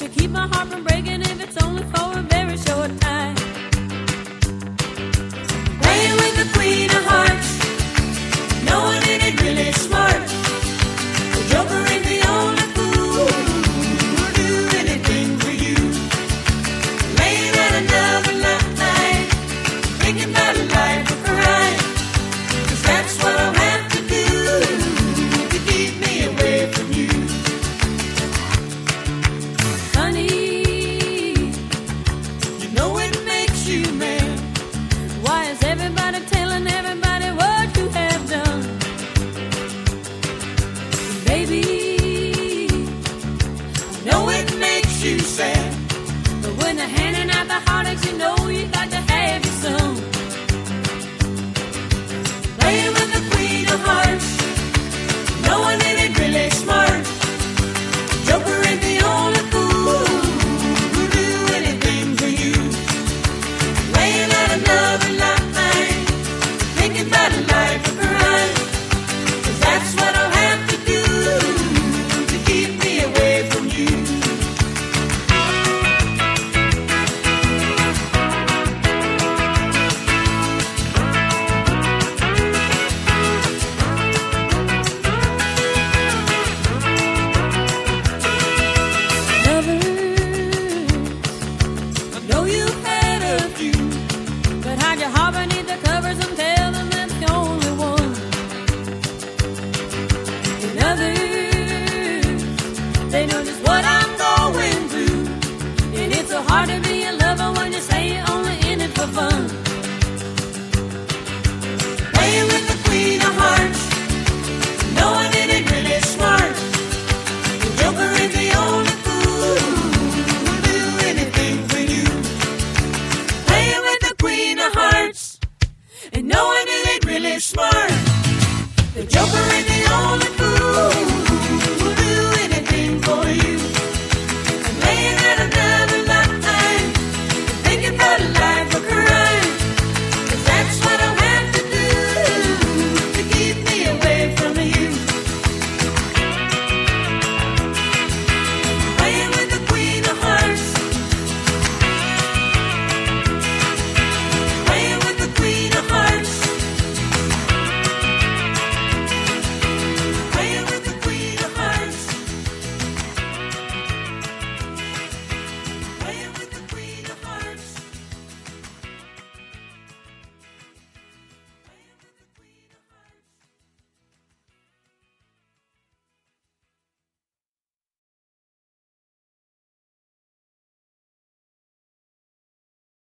keep my heart from breaking if it's only for a very short time. Playing with the Queen of Hearts, no one in it really smart. The Joker ain't the only fool who'll do anything for you. Laying at another night, thinking about a life of crime. 'Cause that's what I'll have to do to keep me away from you. Honey, you know it makes you mad. Why is everybody telling everybody what you have done? Baby, I know it makes you sad. But when they're handing out the heartaches, you know you got to have your son.